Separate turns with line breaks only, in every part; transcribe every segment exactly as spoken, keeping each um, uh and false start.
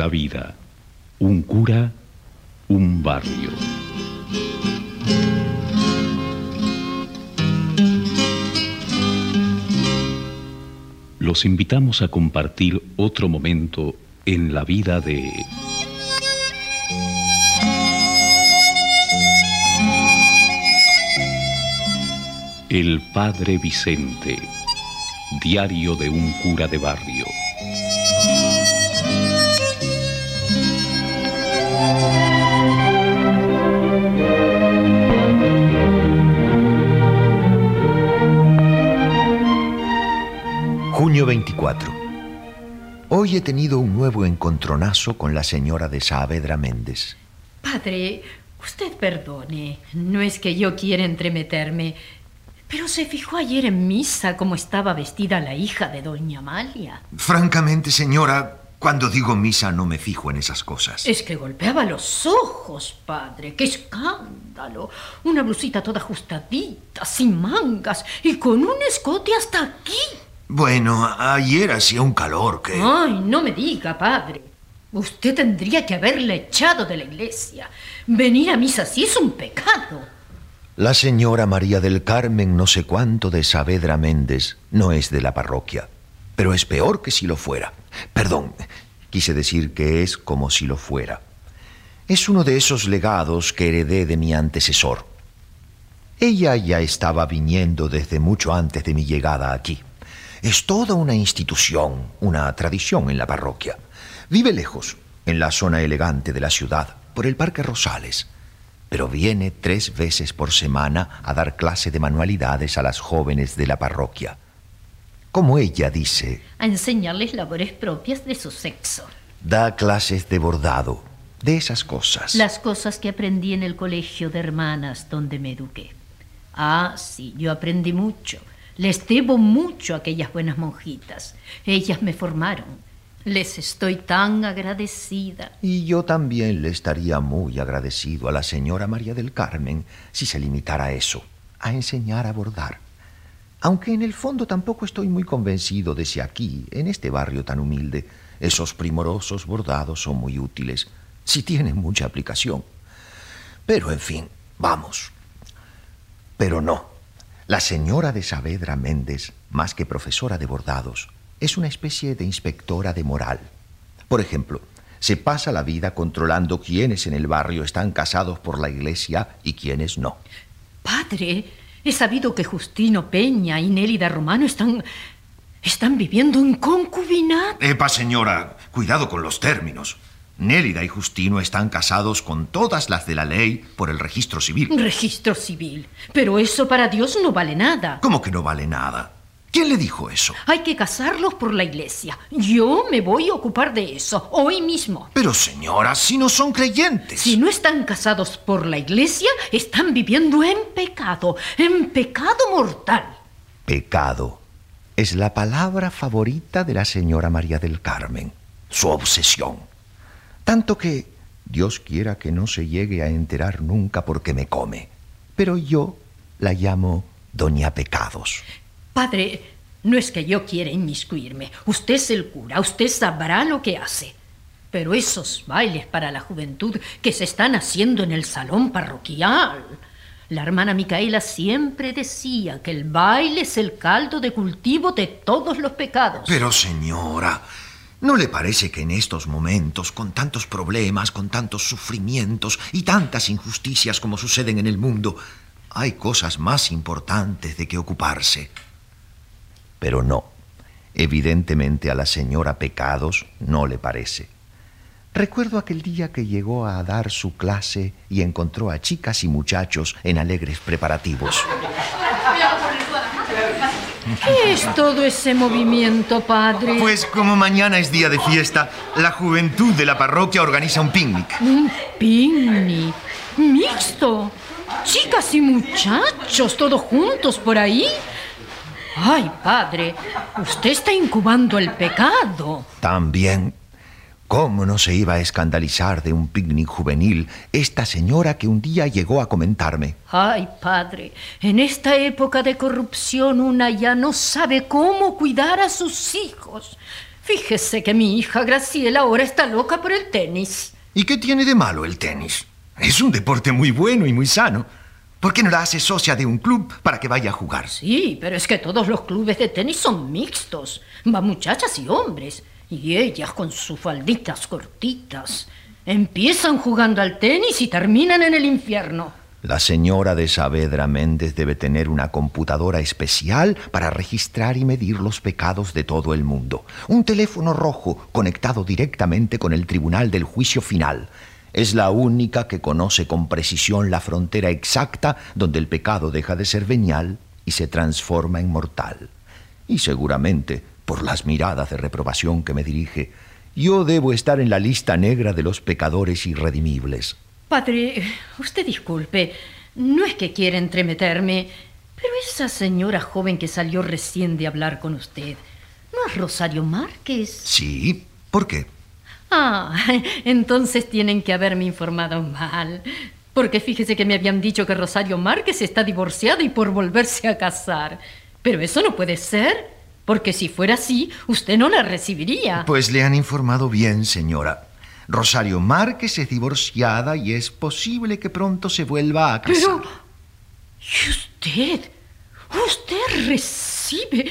la vida. Un cura, un barrio. Los invitamos a compartir otro momento en la vida de... El Padre Vicente, diario de un cura de barrio.
Junio veinticuatro. Hoy he tenido un nuevo encontronazo con la señora de Saavedra Méndez.
Padre, usted perdone. No es que yo quiera entremeterme, pero ¿se fijó ayer en misa cómo estaba vestida la hija de doña Amalia?
Francamente, señora, cuando digo misa no me fijo en esas cosas.
Es que golpeaba los ojos, padre. ¡Qué escándalo! Una blusita toda ajustadita, sin mangas y con un escote hasta aquí.
Bueno, ayer hacía un calor que...
Ay, no me diga, padre. Usted tendría que haberla echado de la iglesia. Venir a misa así es un pecado.
La señora María del Carmen no sé cuánto de Saavedra Méndez no es de la parroquia, pero es peor que si lo fuera. Perdón, quise decir que es como si lo fuera. Es uno de esos legados que heredé de mi antecesor. Ella ya estaba viniendo desde mucho antes de mi llegada aquí. Es toda una institución, una tradición en la parroquia. Vive lejos, en la zona elegante de la ciudad, por el Parque Rosales. Pero viene tres veces por semana a dar clase de manualidades a las jóvenes de la parroquia. Como ella dice...
A enseñarles labores propias de su sexo.
Da clases de bordado, de esas cosas.
Las cosas que aprendí en el colegio de hermanas donde me eduqué. Ah, sí, yo aprendí mucho. Les debo mucho a aquellas buenas monjitas. Ellas me formaron. Les estoy tan agradecida.
Y yo también le estaría muy agradecido a la señora María del Carmen si se limitara a eso, a enseñar a bordar. Aunque en el fondo tampoco estoy muy convencido de si aquí, en este barrio tan humilde, esos primorosos bordados son muy útiles, si tienen mucha aplicación. Pero, en fin, vamos. Pero no. La señora de Saavedra Méndez, más que profesora de bordados, es una especie de inspectora de moral. Por ejemplo, se pasa la vida controlando quiénes en el barrio están casados por la iglesia y quiénes no.
Padre, he sabido que Justino Peña y Nélida Romano están... están viviendo en concubinato.
Epa, señora, cuidado con los términos. Nélida y Justino están casados con todas las de la ley por el registro civil.
Registro civil. Pero eso para Dios no vale nada.
¿Cómo que no vale nada? ¿Quién le dijo eso?
Hay que casarlos por la iglesia. Yo me voy a ocupar de eso, hoy mismo.
Pero, señora, si no son creyentes.
Si no están casados por la iglesia, están viviendo en pecado, en pecado mortal.
Pecado es la palabra favorita de la señora María del Carmen. Su obsesión. Tanto que Dios quiera que no se llegue a enterar nunca porque me come. Pero yo la llamo Doña Pecados.
Padre, no es que yo quiera inmiscuirme. Usted es el cura, usted sabrá lo que hace. Pero esos bailes para la juventud que se están haciendo en el salón parroquial... La hermana Micaela siempre decía que el baile es el caldo de cultivo de todos los pecados.
Pero, señora... ¿No le parece que en estos momentos, con tantos problemas, con tantos sufrimientos y tantas injusticias como suceden en el mundo, hay cosas más importantes de que ocuparse? Pero no, evidentemente a la señora Pecados no le parece. Recuerdo aquel día que llegó a dar su clase y encontró a chicas y muchachos en alegres preparativos.
¿Qué es todo ese movimiento, padre?
Pues como mañana es día de fiesta, la juventud de la parroquia organiza un picnic.
¿Un picnic? ¿Mixto? ¿Chicas y muchachos todos juntos por ahí? Ay, padre, usted está incubando el pecado.
También... ¿Cómo no se iba a escandalizar de un picnic juvenil esta señora que un día llegó a comentarme?
Ay, padre, en esta época de corrupción una ya no sabe cómo cuidar a sus hijos. Fíjese que mi hija Graciela ahora está loca por el tenis.
¿Y qué tiene de malo el tenis? Es un deporte muy bueno y muy sano. ¿Por qué no la hace socia de un club para que vaya a jugar?
Sí, pero es que todos los clubes de tenis son mixtos. Van muchachas y hombres. Y ellas con sus falditas cortitas. Empiezan jugando al tenis y terminan en el infierno.
La señora de Saavedra Méndez debe tener una computadora especial para registrar y medir los pecados de todo el mundo. Un teléfono rojo conectado directamente con el tribunal del juicio final. Es la única que conoce con precisión la frontera exacta donde el pecado deja de ser venial y se transforma en mortal. Y seguramente, por las miradas de reprobación que me dirige, yo debo estar en la lista negra de los pecadores irredimibles.
Padre, usted disculpe, no es que quiera entremeterme, pero esa señora joven que salió recién de hablar con usted, ¿no es Rosario Márquez?
Sí, ¿por qué?
Ah, entonces tienen que haberme informado mal. Porque fíjese que me habían dicho que Rosario Márquez está divorciada y por volverse a casar. Pero eso no puede ser, porque si fuera así, usted no la recibiría.
Pues le han informado bien, señora. Rosario Márquez es divorciada y es posible que pronto se vuelva a casar.
Pero, ¿y usted? ¿Usted recibe?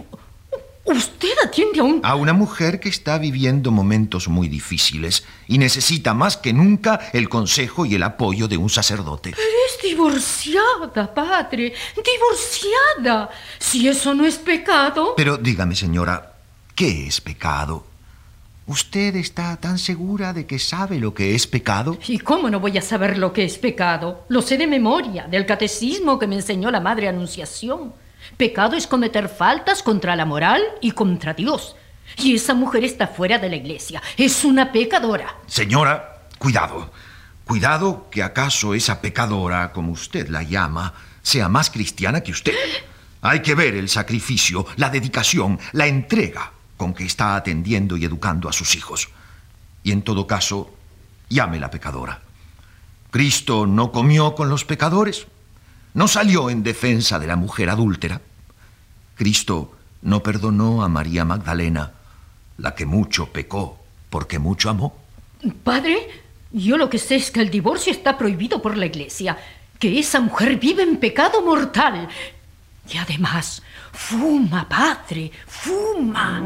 ¿Usted atiende a un...?
A una mujer que está viviendo momentos muy difíciles y necesita más que nunca el consejo y el apoyo de un sacerdote.
Pero es divorciada, padre. Divorciada. Si eso no es pecado...
Pero dígame, señora, ¿qué es pecado? ¿Usted está tan segura de que sabe lo que es pecado?
¿Y cómo no voy a saber lo que es pecado? Lo sé de memoria, del catecismo que me enseñó la Madre Anunciación. Pecado es cometer faltas contra la moral y contra Dios. Y esa mujer está fuera de la iglesia. Es una pecadora.
Señora, cuidado. Cuidado que acaso esa pecadora, como usted la llama, sea más cristiana que usted. Hay que ver el sacrificio, la dedicación, la entrega con que está atendiendo y educando a sus hijos. Y en todo caso, llámela pecadora. ¿Cristo no comió con los pecadores? ¿No salió en defensa de la mujer adúltera? ¿Cristo no perdonó a María Magdalena, la que mucho pecó porque mucho amó?
Padre, yo lo que sé es que el divorcio está prohibido por la iglesia, que esa mujer vive en pecado mortal. Y además, fuma, padre, fuma.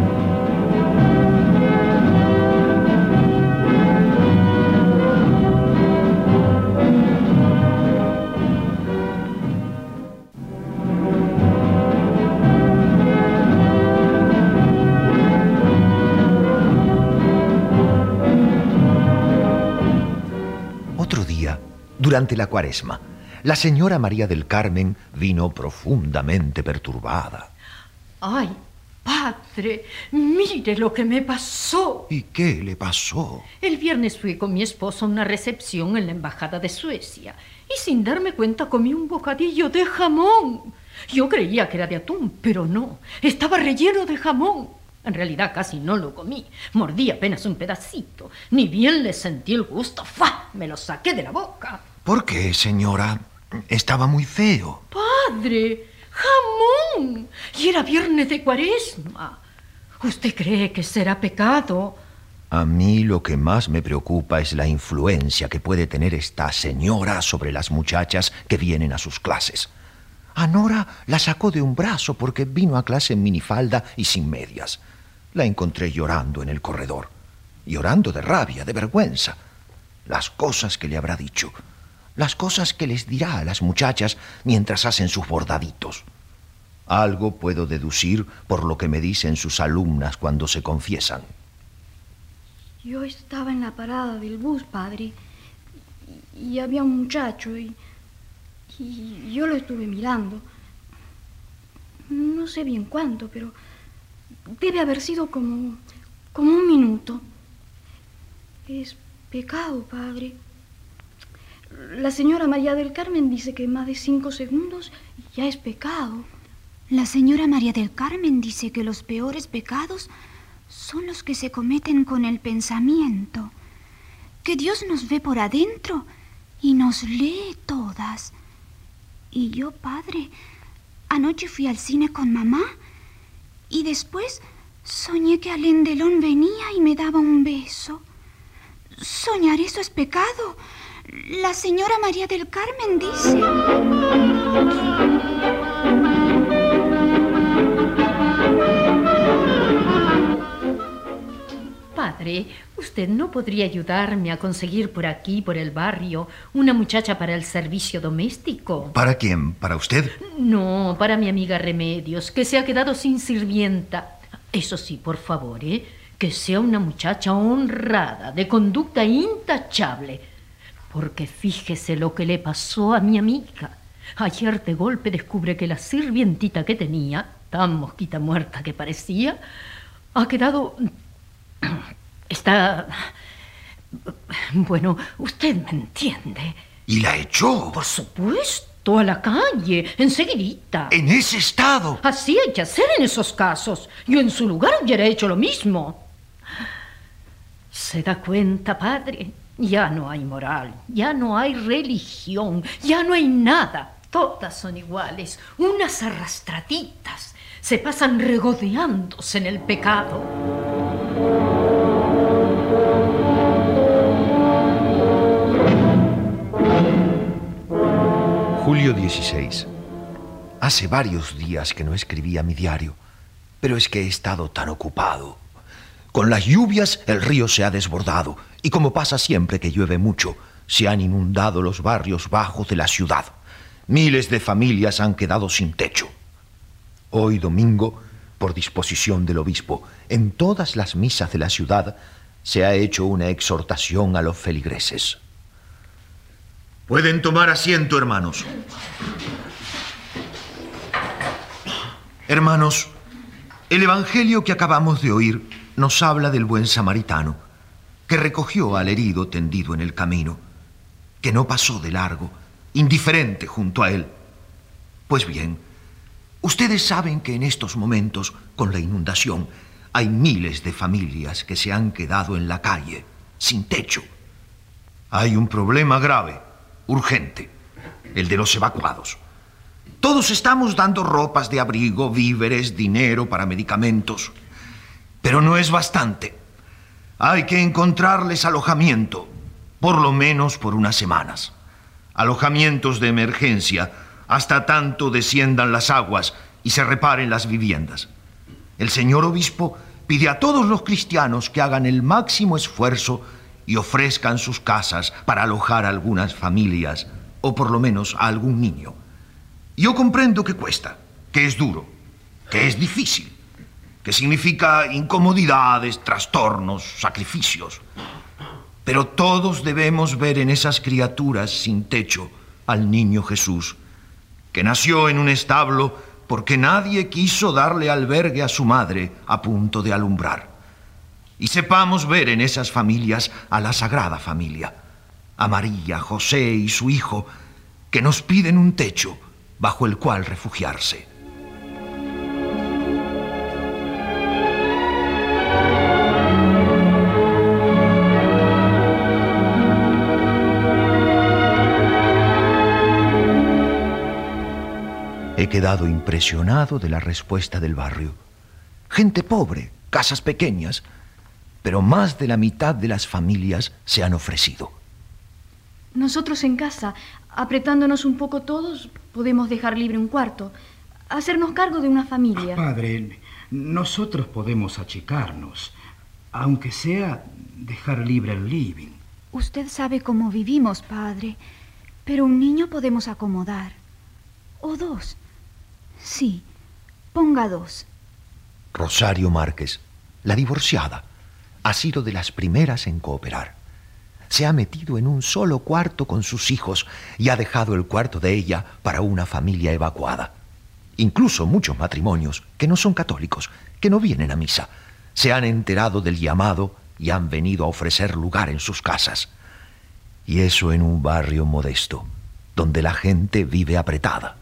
Otro día, durante la Cuaresma, la señora María del Carmen vino profundamente perturbada.
Ay, padre, mire lo que me pasó.
¿Y qué le pasó?
El viernes fui con mi esposo a una recepción en la embajada de Suecia y sin darme cuenta comí un bocadillo de jamón. Yo creía que era de atún, pero no, estaba relleno de jamón. En realidad casi no lo comí, mordí apenas un pedacito. Ni bien le sentí el gusto, ¡fua!, me lo saqué de la boca.
¿Por qué, señora? Estaba muy feo.
¡Padre! ¡Jamón! Y era viernes de Cuaresma. ¿Usted cree que será pecado?
A mí lo que más me preocupa es la influencia que puede tener esta señora sobre las muchachas que vienen a sus clases. A Nora la sacó de un brazo porque vino a clase en minifalda y sin medias. La encontré llorando en el corredor. Llorando de rabia, de vergüenza. Las cosas que le habrá dicho. Las cosas que les dirá a las muchachas mientras hacen sus bordaditos. Algo puedo deducir por lo que me dicen sus alumnas cuando se confiesan.
Yo estaba en la parada del bus, padre, y, y había un muchacho y, y yo lo estuve mirando. No sé bien cuánto, pero debe haber sido como, como un minuto. Es pecado, padre. La señora María del Carmen dice que más de cinco segundos ya es pecado.
La señora María del Carmen dice que los peores pecados son los que se cometen con el pensamiento, que Dios nos ve por adentro y nos lee todas. Y yo, padre, anoche fui al cine con mamá y después Soñé que Alain Delon venía y me daba un beso. ¿Soñar eso es pecado? La señora María del Carmen dice...
Padre, ¿usted no podría ayudarme a conseguir por aquí, por el barrio, una muchacha para el servicio doméstico?
¿Para quién? ¿Para usted?
No, para mi amiga Remedios, que se ha quedado sin sirvienta. Eso sí, por favor, ¿eh? Que sea una muchacha honrada, de conducta intachable. Porque fíjese lo que le pasó a mi amiga. Ayer de golpe descubre que la sirvientita que tenía, tan mosquita muerta que parecía, ha quedado... Está... Bueno, usted me entiende.
¿Y la echó?
Por supuesto, a la calle, enseguidita.
¿En ese estado?
Así hay que hacer en esos casos. Yo en su lugar hubiera hecho lo mismo. ¿Se da cuenta, padre? Ya no hay moral, ya no hay religión, ya no hay nada. Todas son iguales, unas arrastraditas. Se pasan regodeándose en el pecado.
Julio dieciséis. Hace varios días que no escribía mi diario, pero es que he estado tan ocupado. Con las lluvias el río se ha desbordado y, como pasa siempre que llueve mucho, se han inundado los barrios bajos de la ciudad. Miles de familias han quedado sin techo. Hoy domingo, por disposición del obispo, en todas las misas de la ciudad se ha hecho una exhortación a los feligreses. Pueden tomar asiento, hermanos. Hermanos, el evangelio que acabamos de oír nos habla del buen samaritano, que recogió al herido tendido en el camino, que no pasó de largo, indiferente junto a él. Pues bien, ustedes saben que en estos momentos, con la inundación, hay miles de familias que se han quedado en la calle, sin techo. Hay un problema grave, urgente, el de los evacuados. Todos estamos dando ropas de abrigo, víveres, dinero para medicamentos, pero no es bastante. Hay que encontrarles alojamiento, por lo menos por unas semanas. Alojamientos de emergencia, hasta tanto desciendan las aguas y se reparen las viviendas. El señor obispo pide a todos los cristianos que hagan el máximo esfuerzo y ofrezcan sus casas para alojar a algunas familias, o por lo menos a algún niño. Yo comprendo que cuesta, que es duro, que es difícil, que significa incomodidades, trastornos, sacrificios. Pero todos debemos ver en esas criaturas sin techo al niño Jesús, que nació en un establo porque nadie quiso darle albergue a su madre a punto de alumbrar. Y sepamos ver en esas familias a la Sagrada Familia, a María, José y su hijo, que nos piden un techo bajo el cual refugiarse. He quedado impresionado de la respuesta del barrio. Gente pobre, casas pequeñas, pero más de la mitad de las familias se han ofrecido.
Nosotros en casa, apretándonos un poco todos, podemos dejar libre un cuarto, hacernos cargo de una familia.
Padre, nosotros podemos achicarnos, aunque sea dejar libre el living.
Usted sabe cómo vivimos, padre, pero un niño podemos acomodar. O dos. Sí, ponga dos.
Rosario Márquez, la divorciada, ha sido de las primeras en cooperar. Se ha metido en un solo cuarto con sus hijos y ha dejado el cuarto de ella para una familia evacuada. Incluso muchos matrimonios que no son católicos, que no vienen a misa, se han enterado del llamado y han venido a ofrecer lugar en sus casas. Y eso en un barrio modesto, donde la gente vive apretada.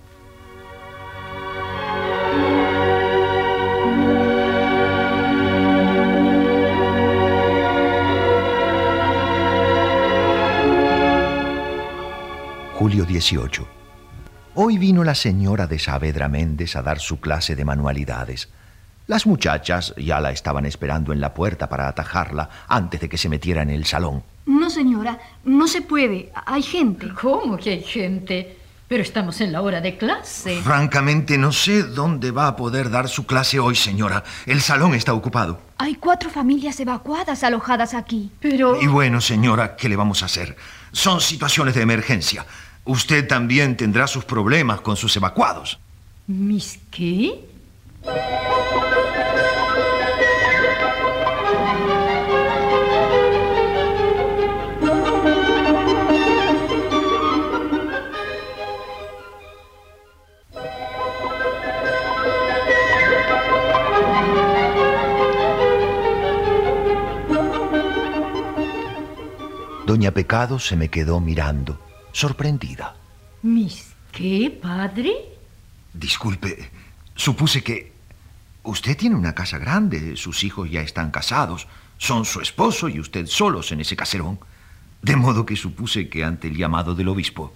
Julio dieciocho. Hoy vino la señora de Saavedra Méndez a dar su clase de manualidades. Las muchachas ya la estaban esperando en la puerta para atajarla antes de que se metiera en el salón.
No, señora, no se puede. Hay gente.
¿Cómo que hay gente? Pero estamos en la hora de clase.
Francamente, no sé dónde va a poder dar su clase hoy, señora. El salón está ocupado.
Hay cuatro familias evacuadas alojadas aquí.
Pero...
Y bueno, señora, ¿qué le vamos a hacer? Son situaciones de emergencia. Usted también tendrá sus problemas con sus evacuados.
¿Mis qué?
Doña Pecado se me quedó mirando, sorprendida.
¿Mis qué, padre?
Disculpe, supuse que... Usted tiene una casa grande, sus hijos ya están casados, son su esposo y usted solos en ese caserón. De modo que supuse que ante el llamado del obispo...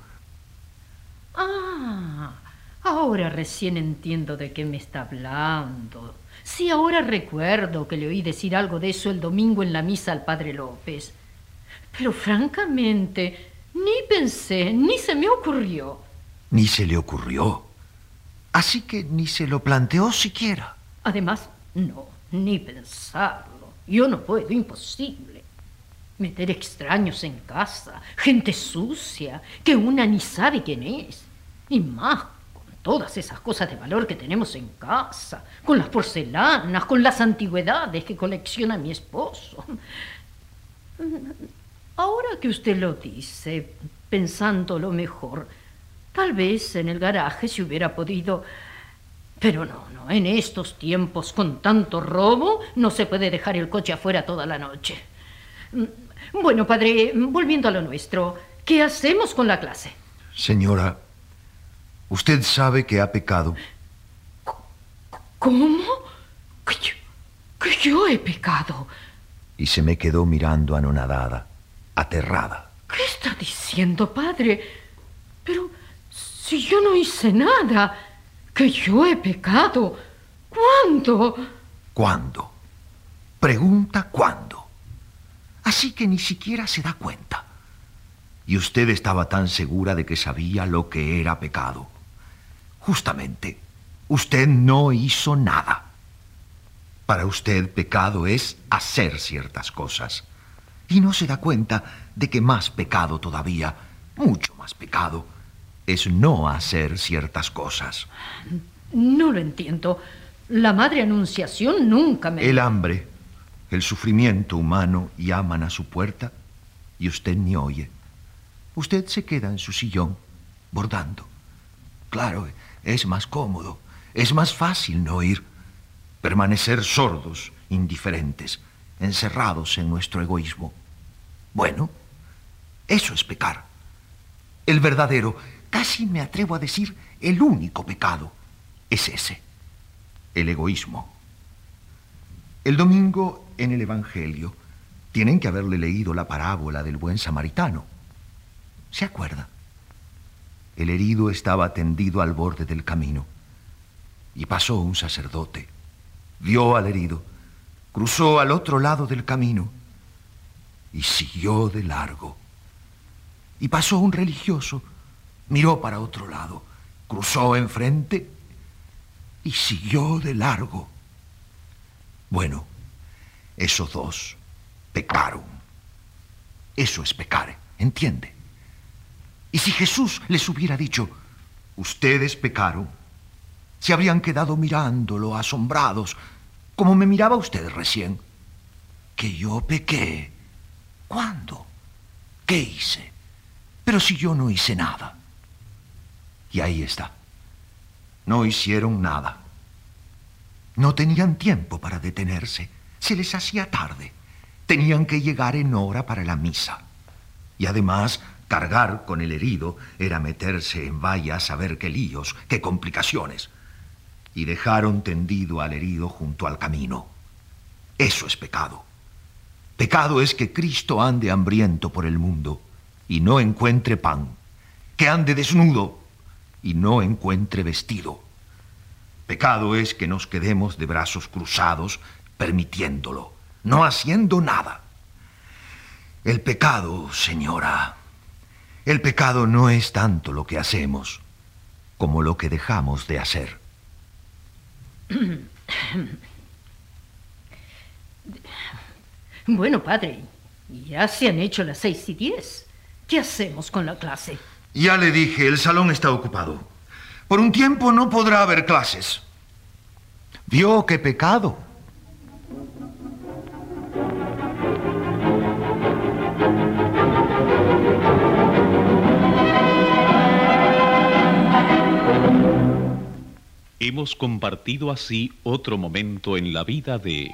Ah, ahora recién entiendo de qué me está hablando. Sí, ahora recuerdo que le oí decir algo de eso el domingo en la misa al padre López. Pero francamente, ni pensé, ni se me ocurrió.
Ni se le ocurrió. Así que ni se lo planteó siquiera.
Además, no, ni pensarlo. Yo no puedo, imposible. Meter extraños en casa, gente sucia, que una ni sabe quién es. Y más con todas esas cosas de valor que tenemos en casa, con las porcelanas, con las antigüedades que colecciona mi esposo. Ahora que usted lo dice, pensándolo mejor, tal vez en el garaje se hubiera podido... Pero no, no, en estos tiempos con tanto robo no se puede dejar el coche afuera toda la noche. Bueno, padre, volviendo a lo nuestro, ¿qué hacemos con la clase?
Señora, usted sabe que ha pecado.
¿Cómo? ¿Que yo, que yo he pecado?
Y se me quedó mirando anonadada, aterrada.
¿Qué está diciendo, padre? Pero si yo no hice nada, que yo he pecado. ¿Cuándo?
¿Cuándo? Pregunta cuándo. Así que ni siquiera se da cuenta. Y usted estaba tan segura de que sabía lo que era pecado. Justamente, usted no hizo nada. Para usted, pecado es hacer ciertas cosas. Y no se da cuenta de que más pecado todavía, mucho más pecado, es no hacer ciertas cosas.
No lo entiendo. La Madre Anunciación nunca me...
El hambre, el sufrimiento humano llaman a su puerta y usted ni oye. Usted se queda en su sillón, bordando. Claro, es más cómodo, es más fácil no oír. Permanecer sordos, indiferentes, encerrados en nuestro egoísmo. Bueno, eso es pecar. El verdadero, casi me atrevo a decir, el único pecado, es ese, el egoísmo. El domingo, en el Evangelio, tienen que haberle leído la parábola del buen samaritano. ¿Se acuerda? El herido estaba tendido al borde del camino y pasó un sacerdote. Vio al herido, cruzó al otro lado del camino y siguió de largo. Y pasó un religioso, miró para otro lado, cruzó enfrente y siguió de largo. Bueno, esos dos pecaron. Eso es pecar, ¿entiende? Y si Jesús les hubiera dicho, ustedes pecaron, se habrían quedado mirándolo, asombrados, como me miraba usted recién. Que yo pequé. ¿Cuándo? ¿Qué hice? Pero si yo no hice nada. Y ahí está. No hicieron nada. No tenían tiempo para detenerse. Se les hacía tarde. Tenían que llegar en hora para la misa. Y además, cargar con el herido era meterse en vaya a saber qué líos, qué complicaciones. Y dejaron tendido al herido junto al camino. Eso es pecado. Pecado es que Cristo ande hambriento por el mundo y no encuentre pan, que ande desnudo y no encuentre vestido. Pecado es que nos quedemos de brazos cruzados permitiéndolo, no haciendo nada. El pecado, señora, el pecado no es tanto lo que hacemos como lo que dejamos de hacer.
Bueno, padre, ya se han hecho las seis y diez. ¿Qué hacemos con la clase?
Ya le dije, el salón está ocupado. Por un tiempo no podrá haber clases. ¿Vio qué pecado?
Hemos compartido así otro momento en la vida de...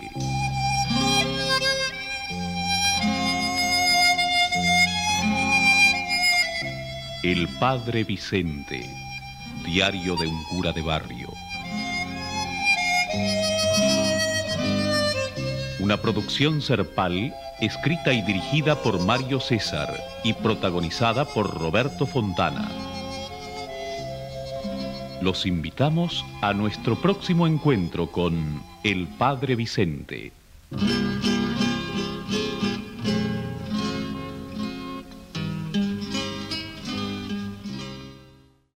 El Padre Vicente, diario de un cura de barrio. Una producción Serpal, escrita y dirigida por Mario César y protagonizada por Roberto Fontana. Los invitamos a nuestro próximo encuentro con El Padre Vicente.